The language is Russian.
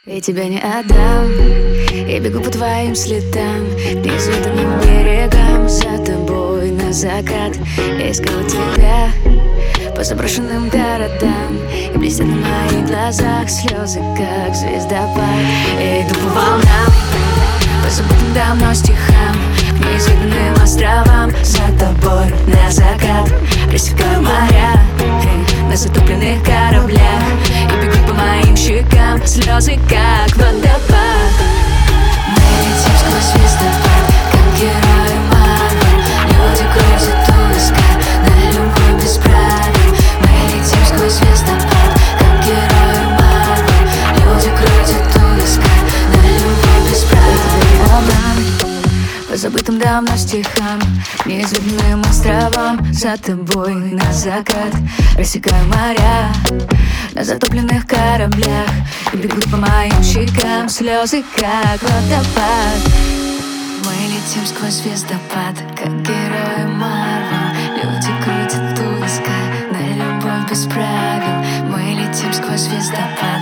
Я тебя не отдам, я бегу по твоим следам, к неизведанным берегам, за тобой на закат. Я искала тебя по заброшенным городам, и блестят на моих глазах слезы, как звездопад. Я иду по волнам, по забытым давно стихам, к неизведанным островам, за тобой на закат. Рассекаю моря на затопленных кораблях, и бегут по моим щекам слезы, как водопад. Мы летим сквозь звездопад, как герои Марвел. Люди крутят у виска на любовь без правил. Мы летим сквозь звездопад, как герои Марвел. Люди крутят у виска на любовь без правил. Волнам, по забытым давно стихам, неизведанным островам, за тобой на закат. Рассекаю моря на затопленных кораблях, и бегут по моим щекам слезы, как водопад. Мы летим сквозь звездопад, как герои Марвел. Люди крутят у виска на любовь без правил. Мы летим сквозь звездопад.